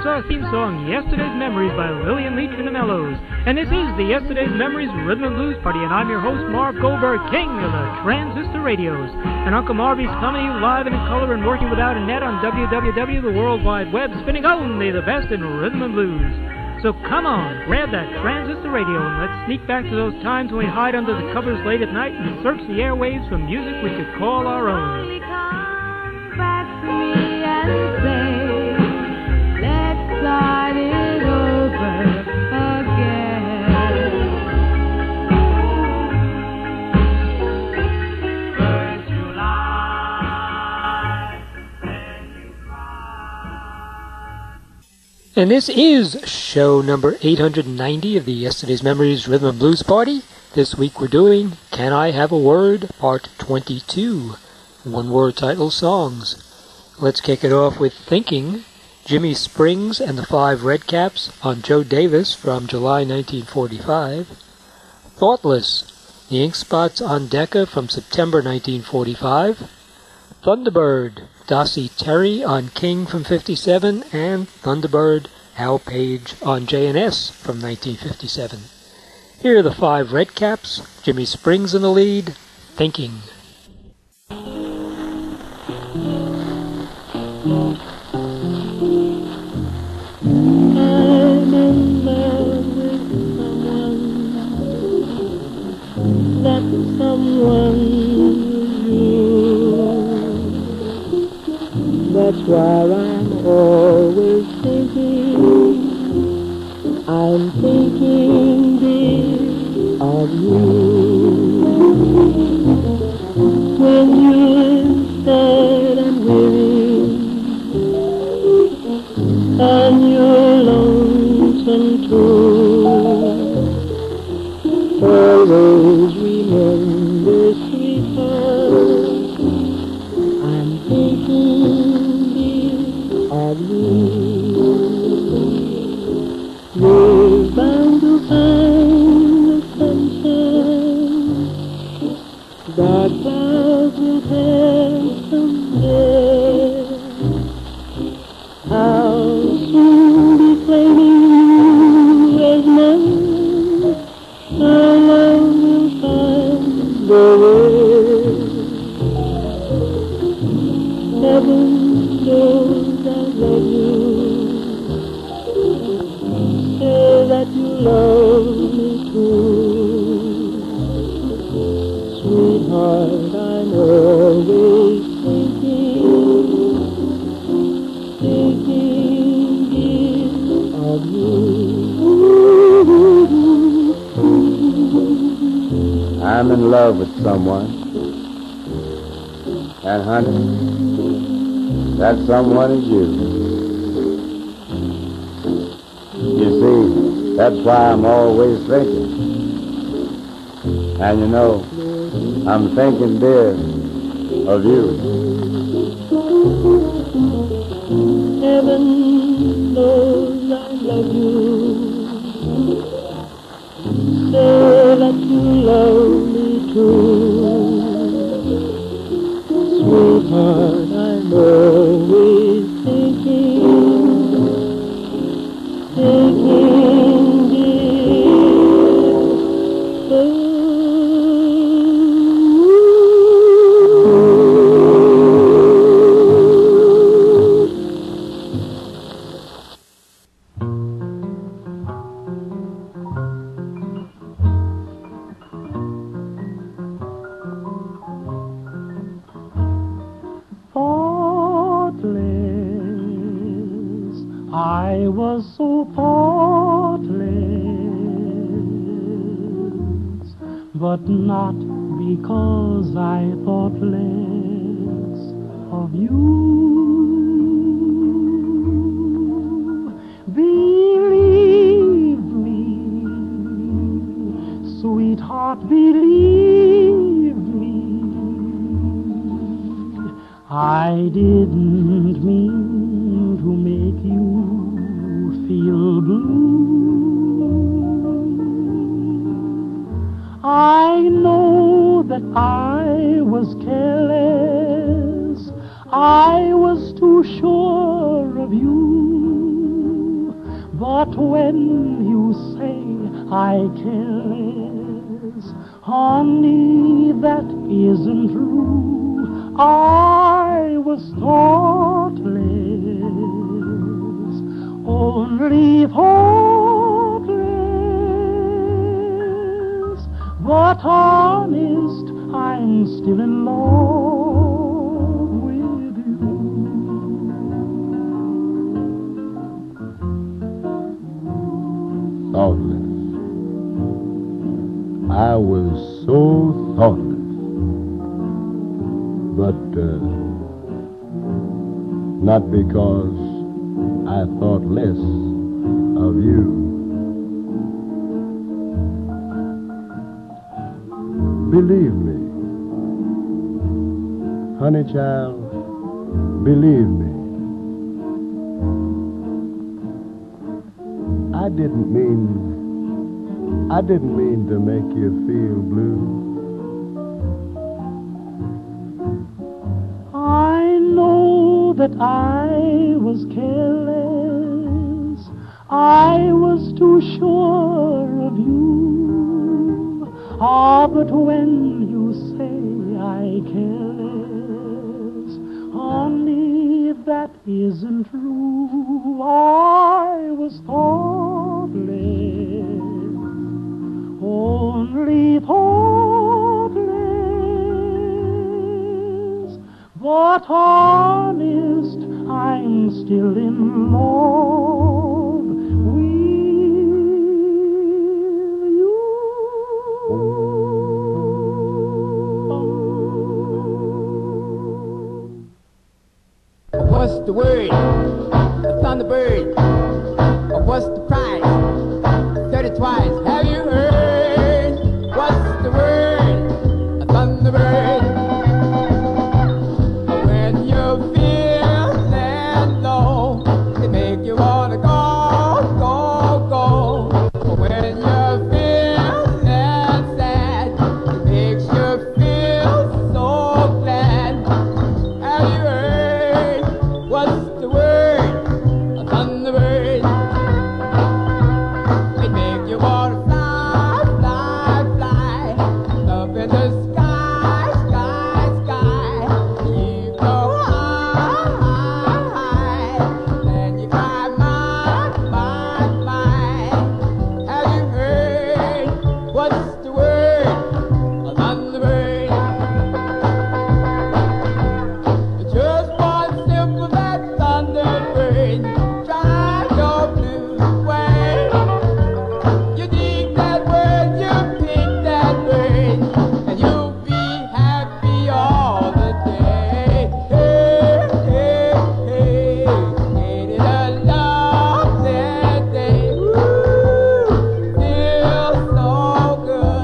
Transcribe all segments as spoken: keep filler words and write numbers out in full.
our theme song, Yesterday's Memories by Lillian Leach and the Mellows. And this is the Yesterday's Memories Rhythm and Blues Party, and I'm your host, Marv Goldberg, king of the transistor radios. And Uncle Marvy's coming to you live and in color and working without a net on w w w dot the world wide web, spinning only the best in rhythm and blues. So come on, grab that transistor radio and let's sneak back to those times when we hide under the covers late at night and search the airwaves for music we could call our own. Come back to me and say, let's start it over again. First you lie, then you cry. And this is show number eight hundred ninety of the Yesterday's Memories Rhythm and Blues Party. This week we're doing Can I Have a Word, Part twenty-two, one-word title songs. Let's kick it off with Thinking, Jimmy Springs and the Five Redcaps on Joe Davis from July nineteen forty-five. Thoughtless, the Ink Spots on Decca from September nineteen forty-five. Thunderbird, Dossie Terry on King from fifty-seven, and Thunderbird, Hal Page on J and S from nineteen fifty-seven. Here are the Five Redcaps, Jimmy Springs in the lead, Thinking. I'm in love with someone, that someone is you. That's why I'm always thinking, I'm thinking, dear, of you. When you're sad and weary, and you're lonesome too, always remember, sweetheart, I'm thinking, dear, of you. We're bound to find the sunshine, dark clouds will pass someday. I'll soon be claiming you as mine. Our love will find the way. Heaven knows I love you. Say that you love me too. Sweetheart, I'm always thinking, thinking, dear, of you. I'm in love with someone, and honey, that someone is you. You see, that's why I'm always thinking. And you know, I'm thinking, dear, of you. Heaven knows I love you. Say that you love me too. Sweetheart, I'm always thinking, thinking, dear, of you. I was so thoughtless, but not because I thought less of you. Believe me, sweetheart, believe me, I didn't mean to make you feel blue. I know that I was careless, I was too sure of you. But when you say I care less, honey, that isn't true. I was thoughtless, only thoughtless. But honest, I'm still in love with you. Thoughtless. I was so thoughtless. But uh, not because I thought less of you. Believe me, honey child, believe me. I didn't mean, I didn't mean to make you feel blue. I know that I was careless. I was too sure of you. Ah, but when you say I care less, honey, that isn't true. I was thoughtless, only thoughtless. But honest, I'm still in love with you. What's the word? A thunderbird. Or what's the price? Thirty twice. Have you heard? What's the word? A thunderbird. When you feel that low, they make you wanna go, go, go. When you feel that sad, it makes you feel so glad. Have you heard? What's the word? A thunderbird. They make you wanna fly, fly, fly up in the sky, sky, sky. You go high, high, high, then you cry, my, my, my. Have you heard? What's the word? A thunderbird. Just one sip of that thunderbird, drive your blues away. You dig that word, you pick that bird, and you'll be happy all the day. Hey, hey, hey, ain't it a lovely day? Woo, feels so good.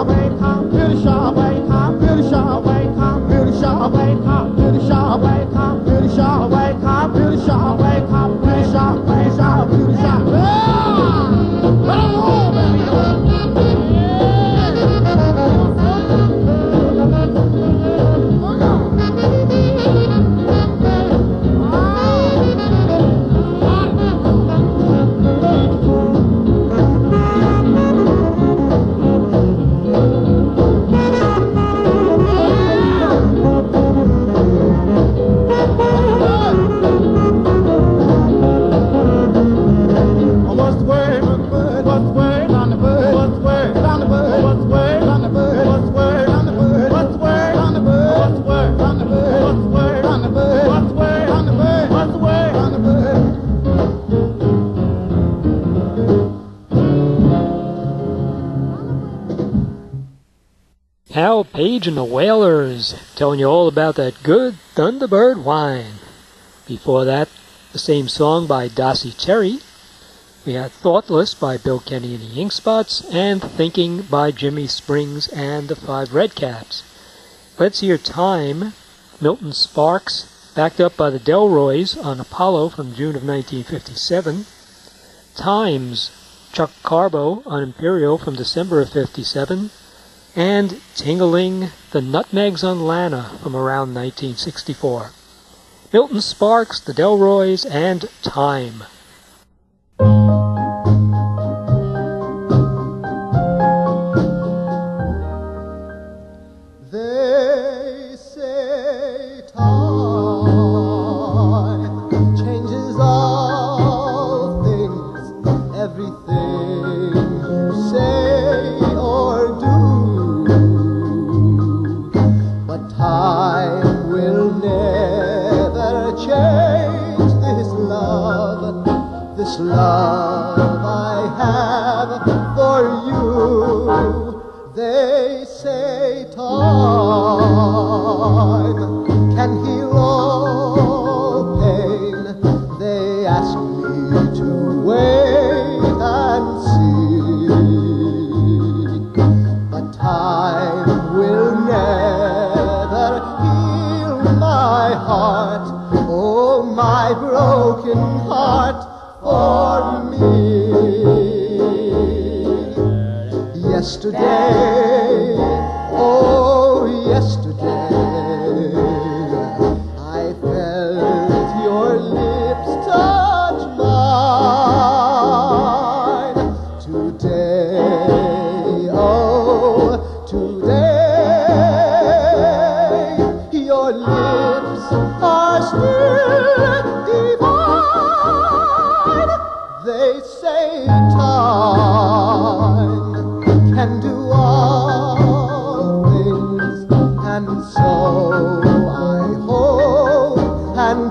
Hal Page and the Wailers, telling you all about that good Thunderbird wine. Before that, the same song by Dossie Terry. We had Thoughtless by Bill Kenny and the Ink Spots, and Thinking by Jimmy Springs and the Five Redcaps. Let's hear Time, Milton Sparks, backed up by the Delroys on Apollo from June of nineteen fifty-seven. Times, Chuck Carbo on Imperial from December of fifty-seven. And Tingling, the Nutmegs on Lana from around nineteen sixty-four. Milton Sparks, the Delroys, and Time. They say time changes all things, everything you say or do. But time will never change this love, this love I have for you. They say time can heal all pain. They ask me to wait and see, but time will never heal my heart, oh my broken heart, for me. Yesterday, oh yesterday, I felt your lips touch mine. Today, oh today, your lips are still divine. They say time can do all things, and so I hope and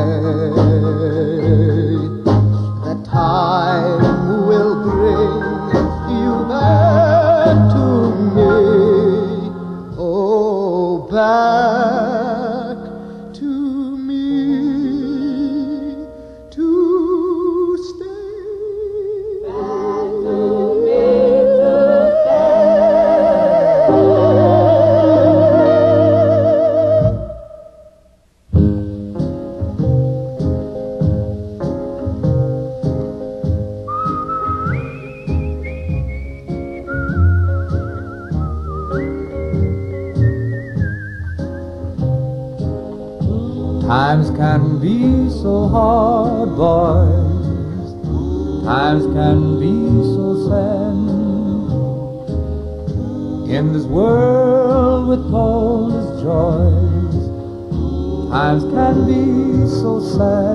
pray that time will bring you back to me, oh back to me, to stay. Back to me. Times can be so hard, boys. Times can be so sad. In this world with all its joys, times can be so sad.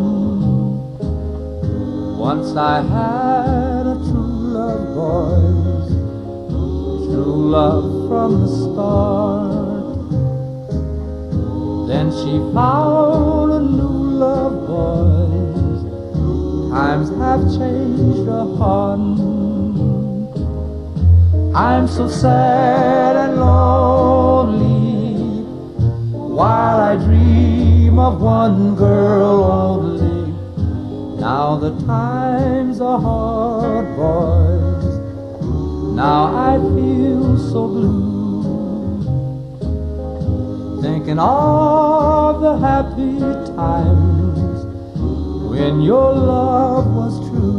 Once I had a true love, boys, true love from the start. Then she found a new love, boys. Times have changed her heart. I'm so sad and lonely, while I dream of one girl only. Now the times are hard, boys. Now I feel so so blue, thinking of the happy times when your love was true.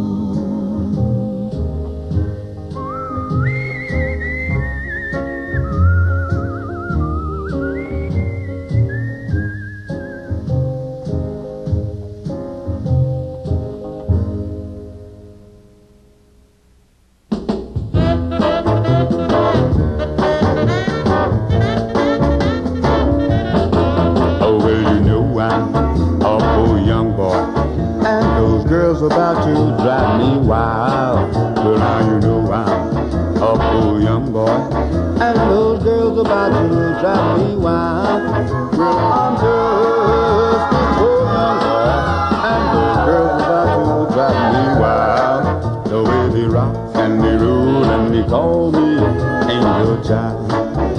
About to drive me wild. Well, now you know I'm a poor young boy, and those girls about to drive me wild. Well, I'm just a poor young boy, and those girls about to drive me wild. The way they rock and they roll and they call me angel child.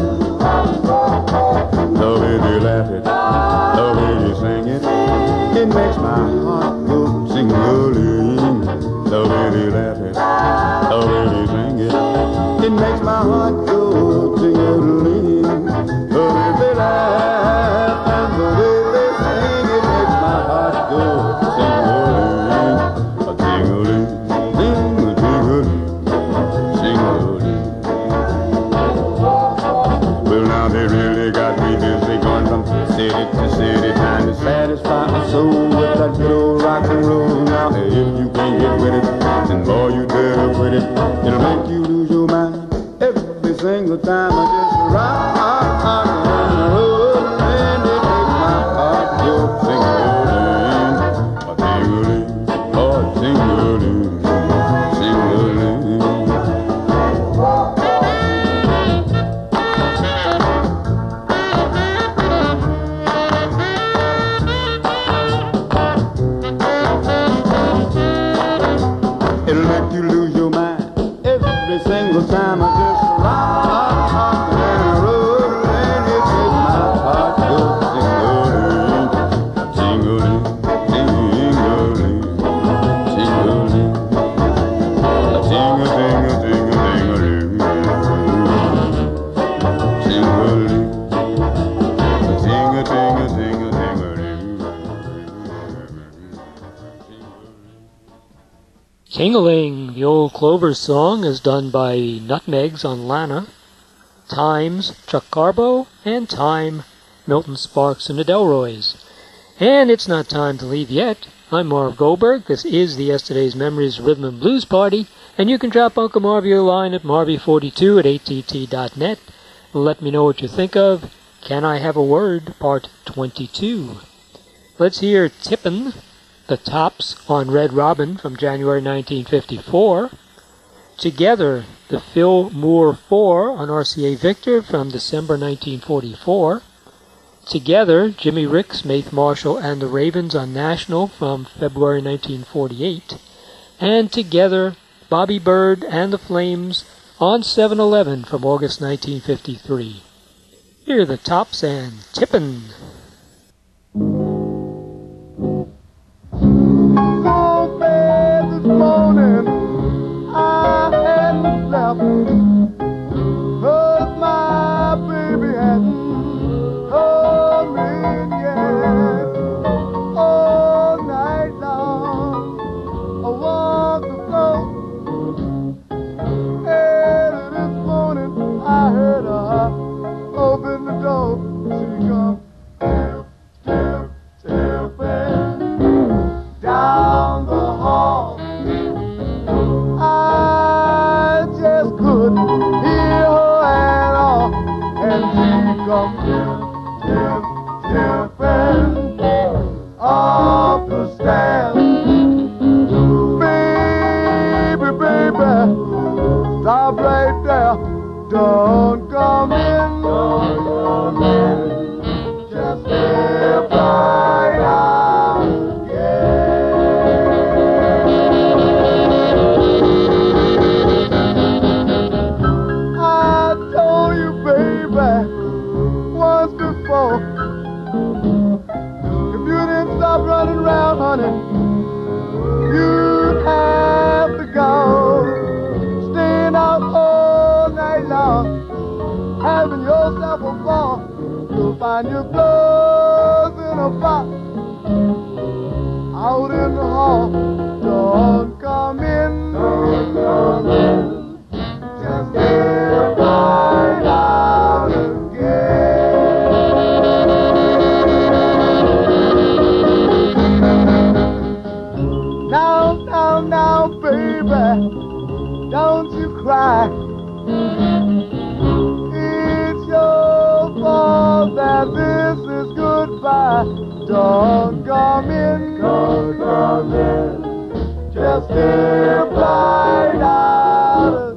The way they laugh it, the way they sing it, it makes my heart go sing-a-ling. The way they laugh it, the way they sing it, it makes my heart go sing-a-ling. The way they laugh and the way they sing, it makes my heart go sing-a-ling. A ting-a-ling, ting-a-ting-a-ling, sing-a-ling. Well, now they really got me busy going from city to city, trying to satisfy my soul with that good old rock and roll. Now, if you can't get with it, then boy, you better quit it. It'll make you lose your mind every single time I just rock and roll, and it makes my heart go sing-a-ling, a ting-a-ling, oh, sing-a-ling, sing-a-ling. It'll make you lose your mind every single time I just rock and roll, and it makes my heart go sing-a-ling, sing-a-ling, sing-a-ling, sing-a-ling, sing-a-sing-a-sing-a-sing-a-ling, sing-a-ling, sing-a-sing-a-sing-a-sing-a-ling. Ting-a-ling, the old Clover song, is done by Nutmegs on Lana, Times, Chuck Carbo, and Time, Milton Sparks and the Delroys. And it's not time to leave yet. I'm Marv Goldberg. This is the Yesterday's Memories Rhythm and Blues Party, and you can drop Uncle Marvy a line at marvy forty-two at A T T dot net. Let me know what you think of Can I Have a Word, Part twenty-two. Let's hear Tippin', The Tops on Red Robin from January nineteen fifty-four. Together, the Phil Moore Four on R C A Victor from December nineteen forty-four. Together, Jimmy Ricks, Maith Marshall, and the Ravens on National from February nineteen forty-eight. And together, Bobby Bird and the Flames on seven eleven from August nineteen fifty-three. Here are the Tops and Tippin'. Go bed this morning, I hadn't slept, 'cause my baby hadn't told me yet. All night long, I walked the floor, and this morning I heard her open the door. She come tip, tip, tipping down the hall. I just couldn't hear her at all, and she come tip, tip, tipping up the stairs. Baby, baby, stop right there. Don't come in, don't come in. Just step right out, yeah. I told you, baby, once before, if you didn't stop running around, honey, you'd have to go. Staying out all night long, having yourself a ball. You'll find your clothes in a box out in the hall. Don't come in, don't come in, just step right out again. Now, now, now, baby, don't you cry. It's your fault that this is goodbye. Don't come in, don't come in, just step right out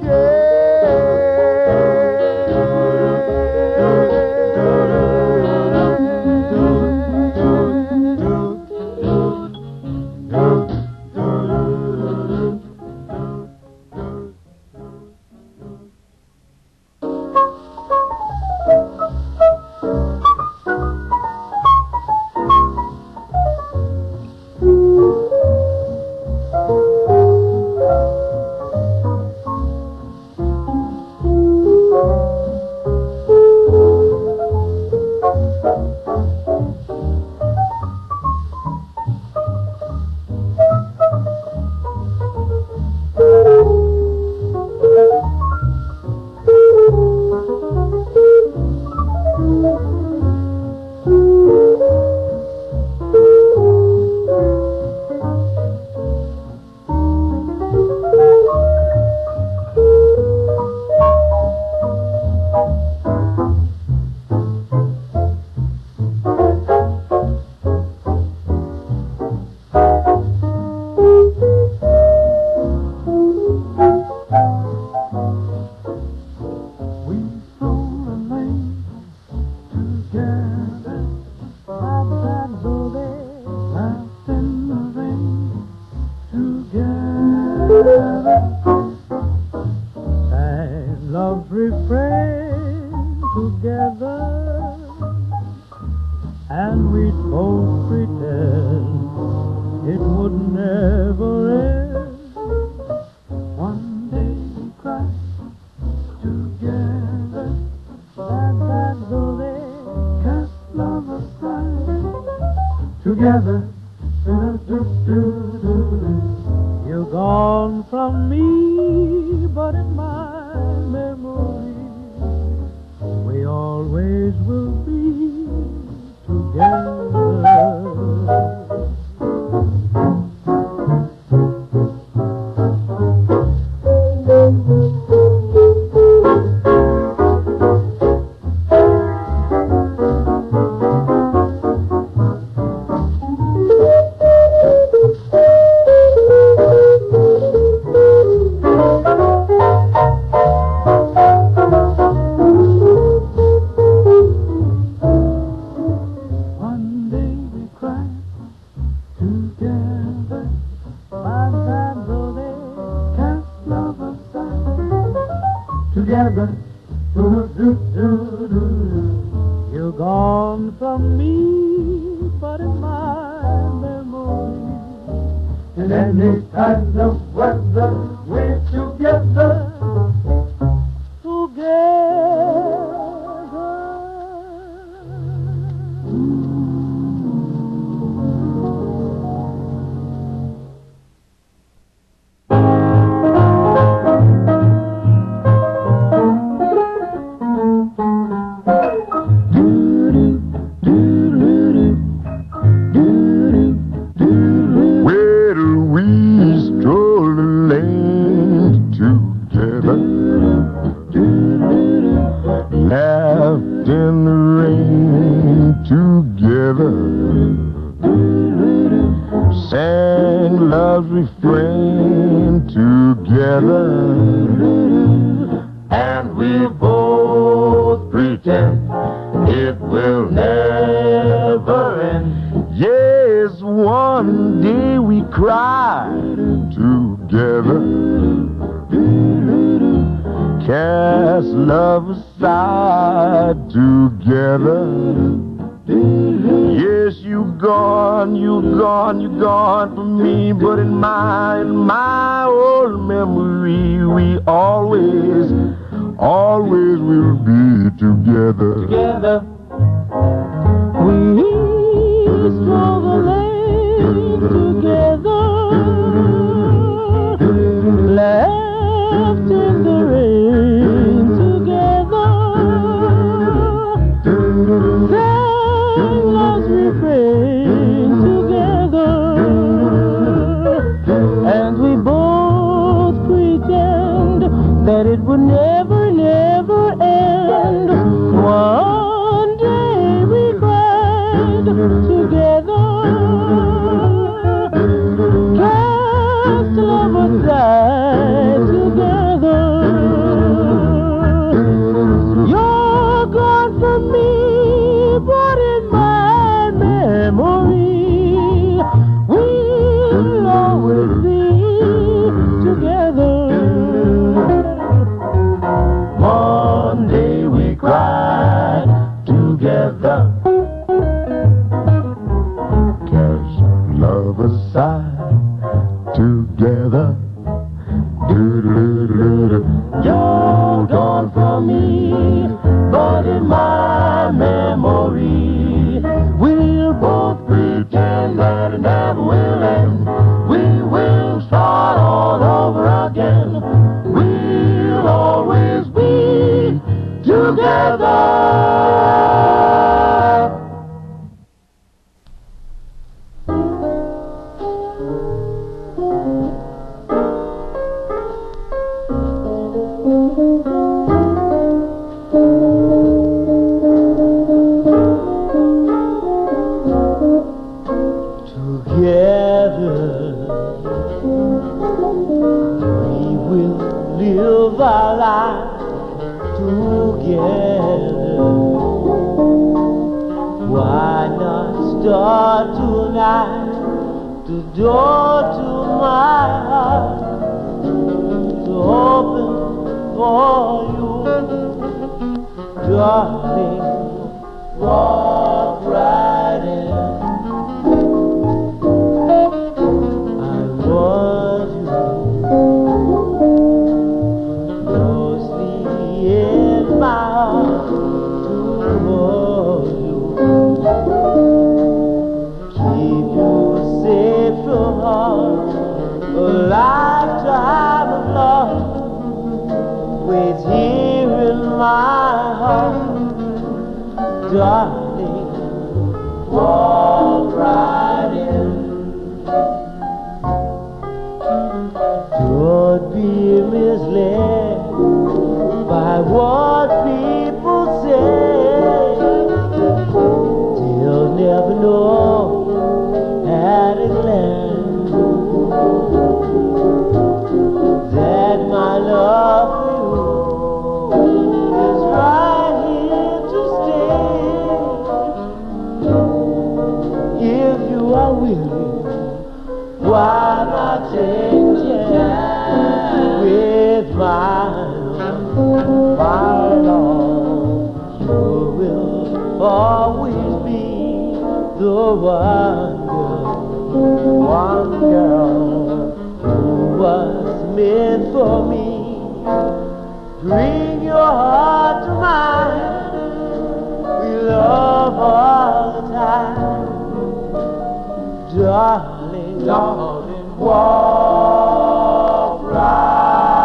together. You're gone from me, but in my memory, we always will be together. Together, you're gone from me, but in my memory, in any kind of weather, we're together, laughed in the rain together, sang love's refrain together, and we both pretend it will never end. Yes, one day we cried together, cast love aside together. Yes, you gone, you gone, you gone from me, but in my, in my old memory, we always, always will be together. Together we stroll the lane together, left in the rain together, sang love's refrain together, and we both pretend that it would never, never end. One day we cried together, cast love aside together. You're gone from me, but in my memory we'll always be together. One day we cried together, Cast love aside together. Do-do-do-do-do. you're gone from me, but in my memory we'll both pretend that it never will end. We will start all over again. We'll always be together. Live our lives together. Why not start tonight? The door to my heart is open for you, darling. Walk right in. I want you in my arms to hold you, keep you safe from harm. A lifetime of love waits here in my heart, darling. Walk right in. Don't be misled by what people say. They'll never know at a glance that my love for you is right here to stay. If you are willing, why not take a chance with mine? My love, you will always be the one girl, one girl who was meant for me. Bring your heart to mine, we love all the time, darling, darling, walk right.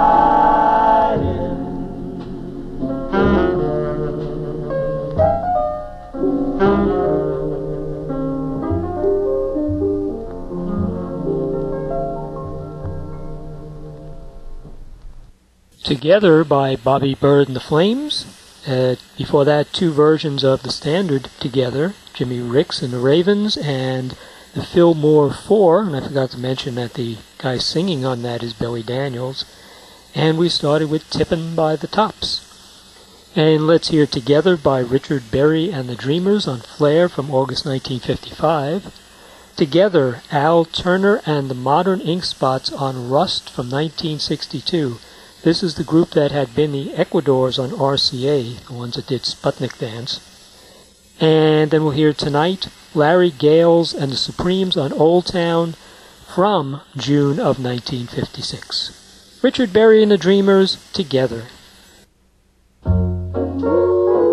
Together by Bobby Byrd and the Flames. Uh, before that, two versions of the standard Together, Jimmy Ricks and the Ravens, and the Fillmore Four, and I forgot to mention that the guy singing on that is Billy Daniels. And we started with Tippin' by the Tops. And let's hear Together by Richard Berry and the Dreamers on Flair from August nineteen fifty-five. Together, Al Turner and the Modern Ink Spots on Rust from nineteen sixty-two. This is the group that had been the Ecuadors on R C A, the ones that did Sputnik Dance. And then we'll hear tonight Larry Gales and the Supremes on Old Town from June of nineteen fifty-six. Richard Berry and the Dreamers, Together. Ooh.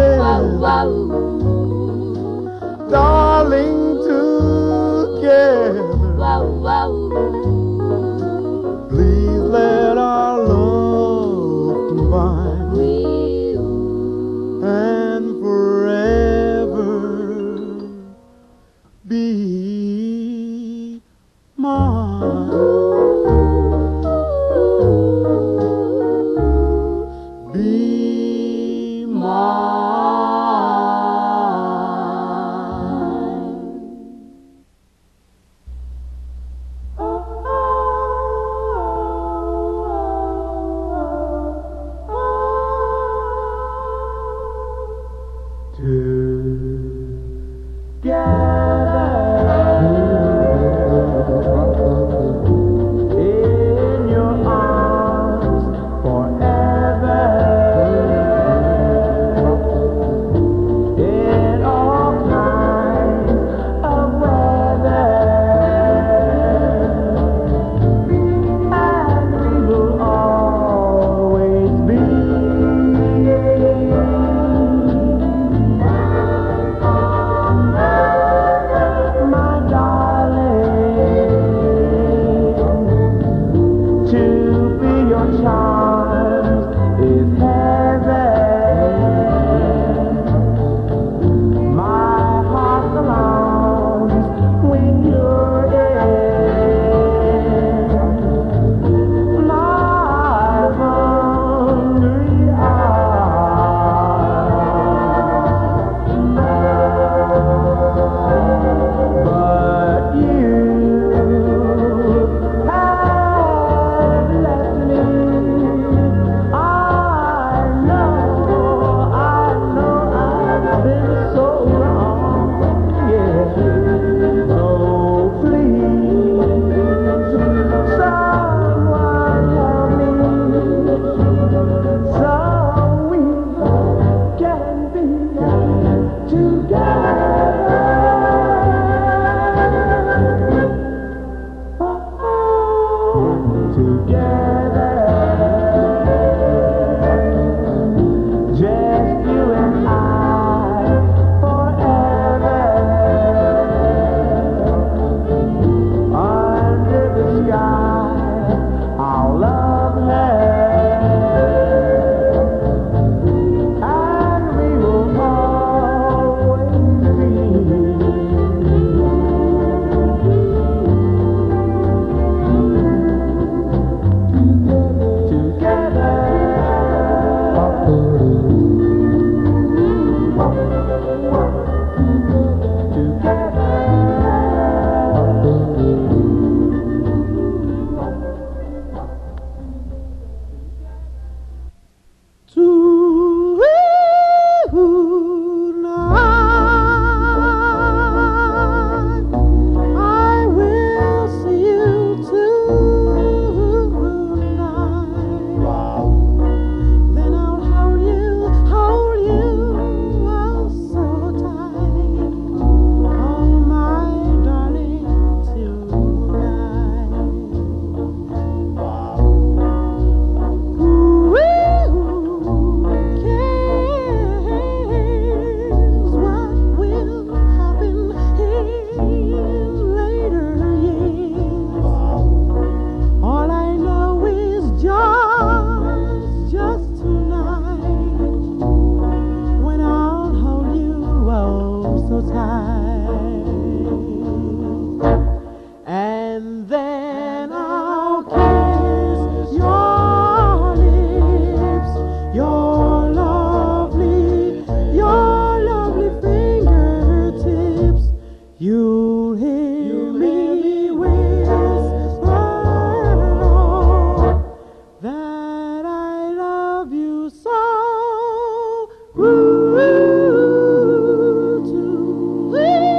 darling, together. Please let our love combine and forever be mine. Be mine. In your arms forever, in all kinds of weather, and we will always be my darling. To be your charms is heaven. My heart belongs when you're in my hungry arms. But you have left me. I know, I know I've been so wrong. Yeah. So please, someone help me, so we can be together. Together, just you and I forever, under the sky, I'll love her, and we will always be I will see you tonight. Then I'll hold you, hold you, oh so tight. Oh my darling, tonight. Ooh, cares what will happen in later years. All I know is just, just tonight, when I'll hold you oh so tight, and then I'll kiss your lips, your lovely, your lovely fingertips. You'll hear me whisper, Lord, that I love you so. Ooh, to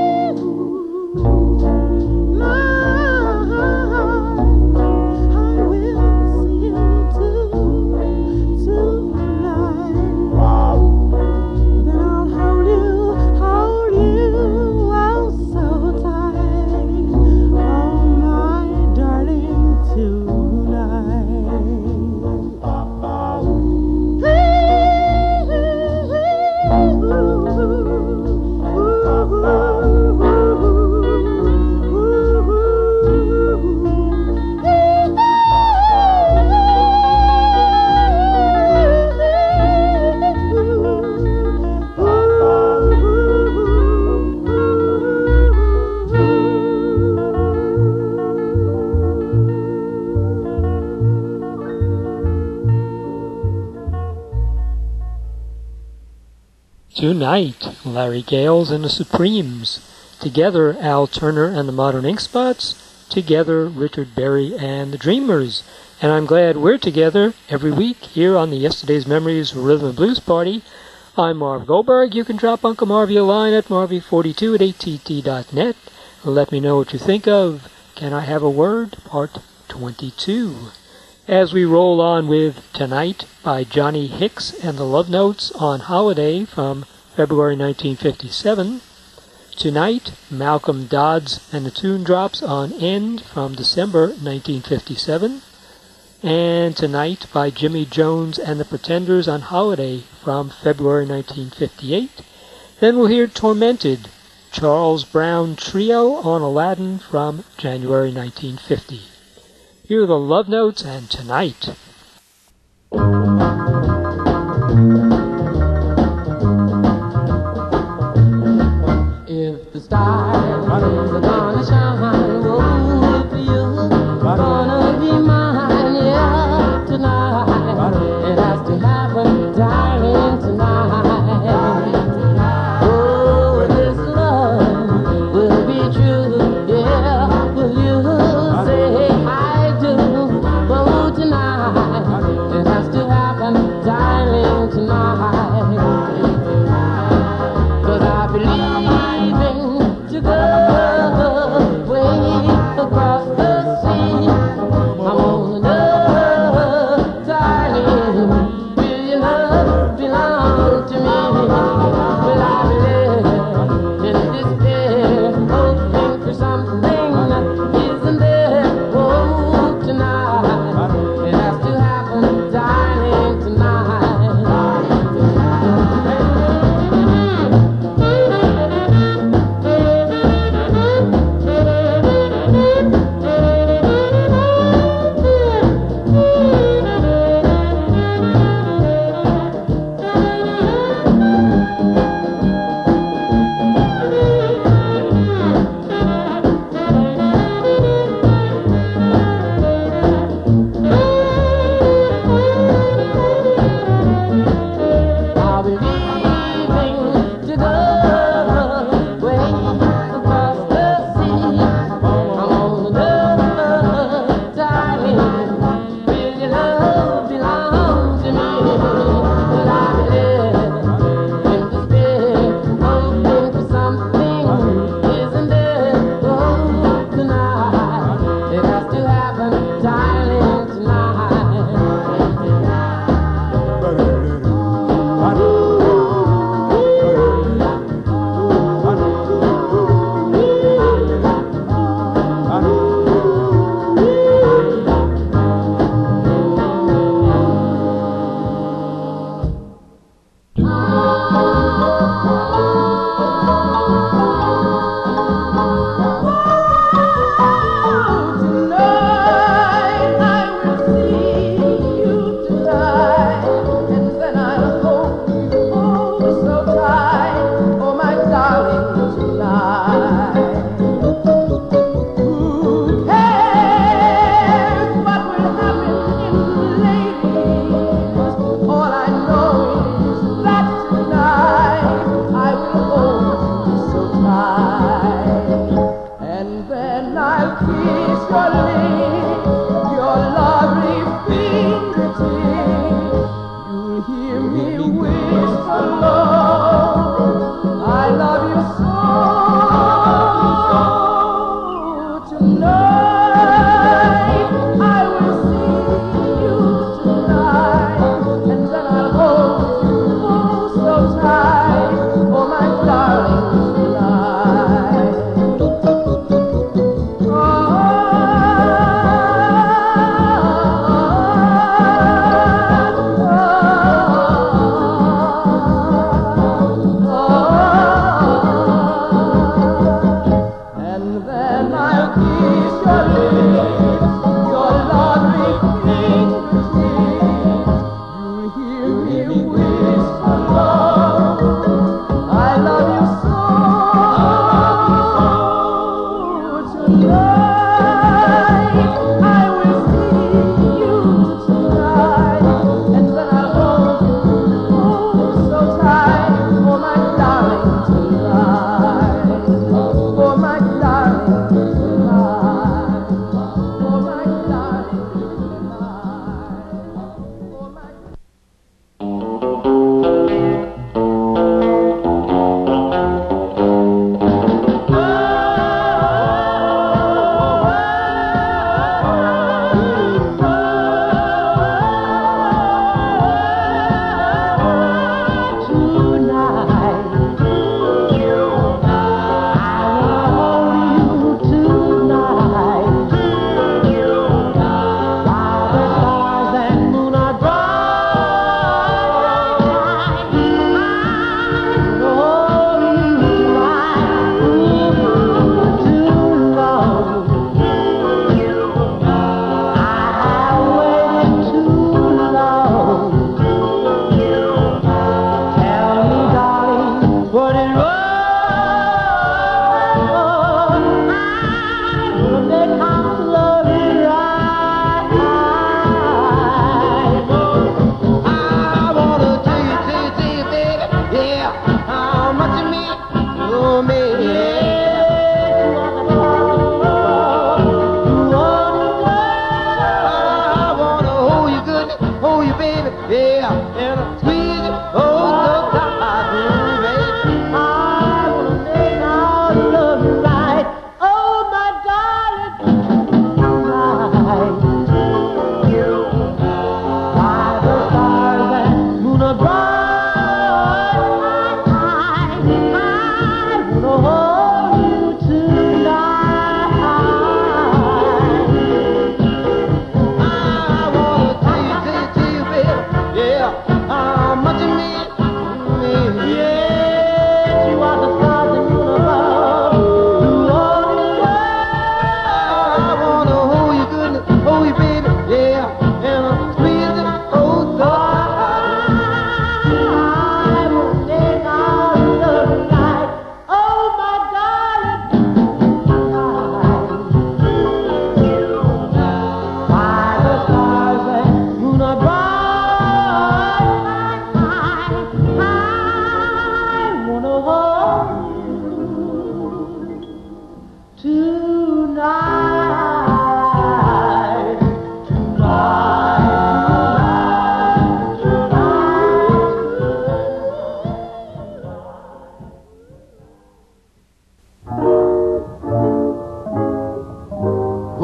Tonight, Larry Gales and the Supremes. Together, Al Turner and the Modern Ink Spots. Together, Richard Berry and the Dreamers. And I'm glad we're together every week here on the Yesterday's Memories Rhythm and Blues Party. I'm Marv Goldberg. You can drop Uncle Marvy a line at marvy forty-two at A T T dot net. Let me know what you think of Can I Have a Word? Part twenty-two. As we roll on with Tonight by Johnny Hicks and the Love Notes on Holiday from February nineteen fifty-seven. Tonight, Malcolm Dodds and the Tune Drops on End from December nineteen fifty-seven. And Tonight by Jimmy Jones and the Pretenders on Holiday from February nineteen fifty-eight. Then we'll hear Tormented, Charles Brown Trio on Aladdin from January nineteen fifty. Here are the Love Notes and Tonight. If the stars are gonna shine, oh, if you're gonna be mine, yeah, tonight, it has to happen, darling, tonight. Oh, this love will be true, yeah, will you say I do, oh, tonight.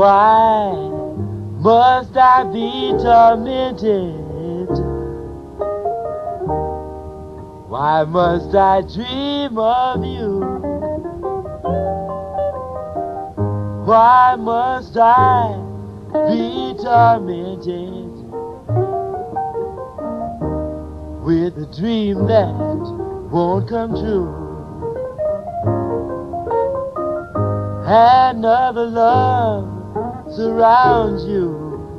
Why must I be tormented? Why must I dream of you? Why must I be tormented with a dream that won't come true? Another love surrounds you.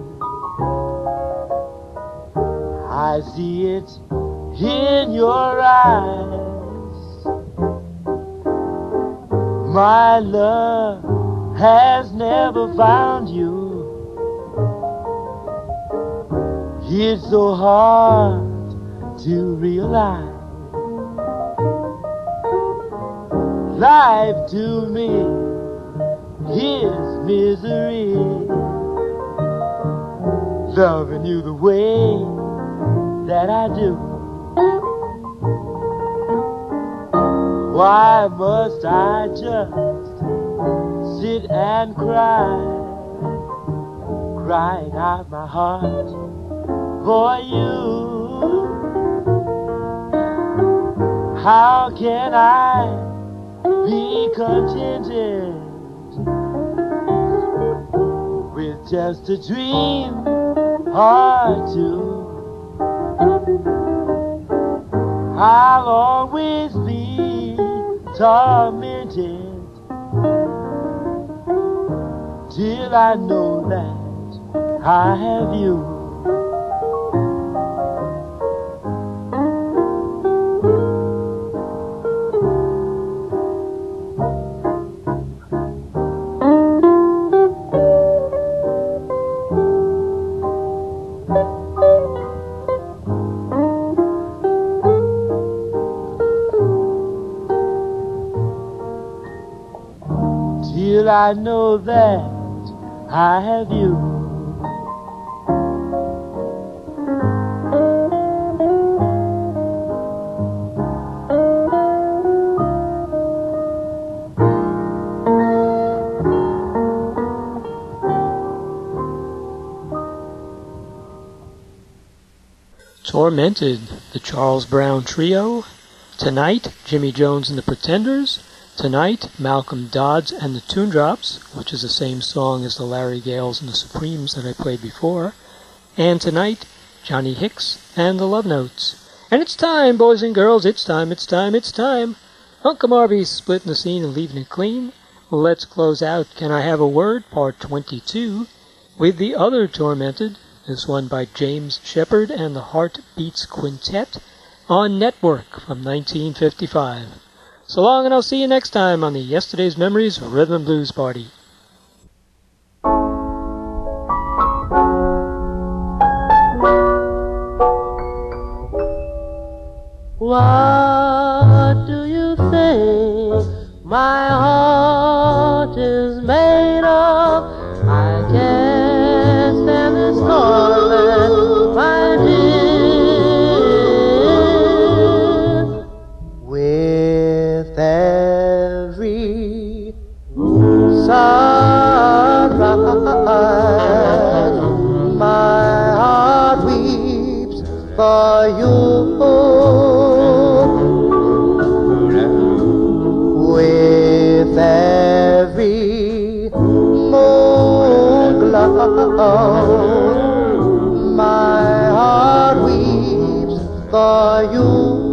I see it in your eyes. My love has never found you. It's so hard to realize. Life to me is misery. Loving you the way that I do. Why must I just sit and cry, crying out my heart for you? How can I be contented with just a dream or two? I'll always be tormented till I know that I have you. Till I know that I have you. Tormented, the Charles Brown Trio. Tonight, Jimmy Jones and the Pretenders. Tonight, Malcolm Dodds and the Toon Drops, which is the same song as the Larry Gales and the Supremes that I played before. And tonight, Johnny Hicks and the Love Notes. And it's time, boys and girls, it's time, it's time, it's time. Uncle Marvy's splitting the scene and leaving it clean. Let's close out Can I Have a Word, Part twenty-two, with the other Tormented, this one by James Shepard and the Heartbeats Quintet, on Network from nineteen fifty-five. So long, and I'll see you next time on the Yesterday's Memories Rhythm and Blues Party. What do you think my heart is made of? I can't stand this torment, my dear. With every sunrise, my heart weeps for you. With every moon glow, my heart weeps for you.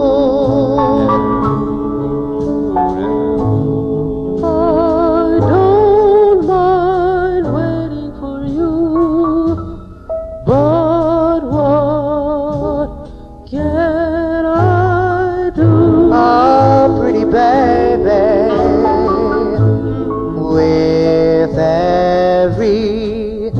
I don't mind waiting for you, but what can I do? Oh, pretty baby, with every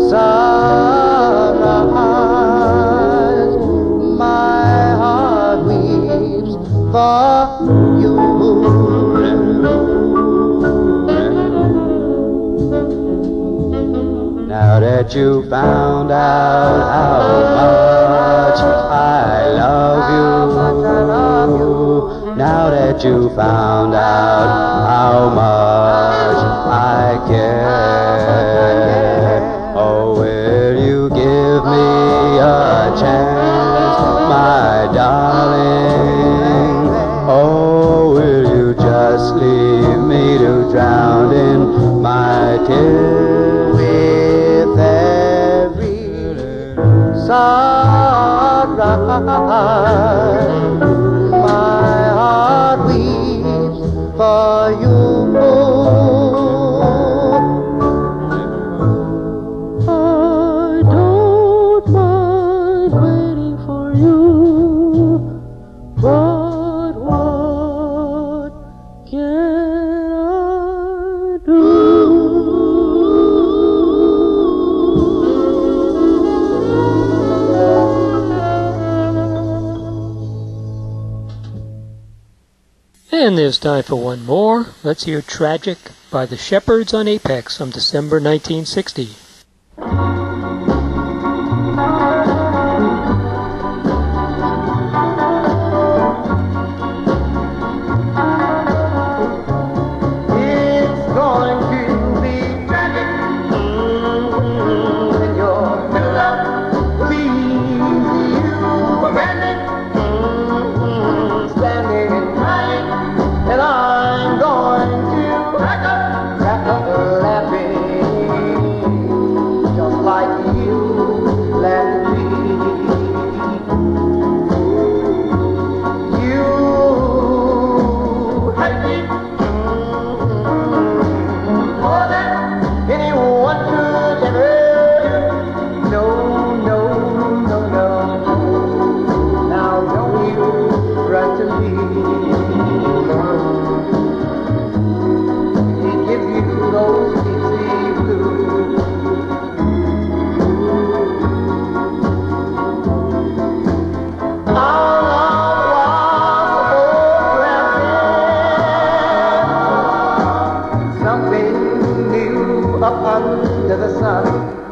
sunrise, my heart weeps for you. Now that you found out how much I love you, now that you found out how much I care. Oh, will you give me a chance, my darling? Oh, will you just leave me to drown in my tears? With every sunrise, my heart weeps for you. I don't mind waiting for you, but what can I do? And there's time for one more. Let's hear Tragic by the Shepherds on Apex from December nineteen sixty. It's going to be tragic mm, when your new love leaves you abandoned, mm, standing and crying, and I'm going to crack up, crack up laughing, just like you laughed at me. You hate me more than anyone could ever do. No, no, no, no. Now don't you run to me. He gives you those easy blues. How long was supposed to have been something new up under the sun?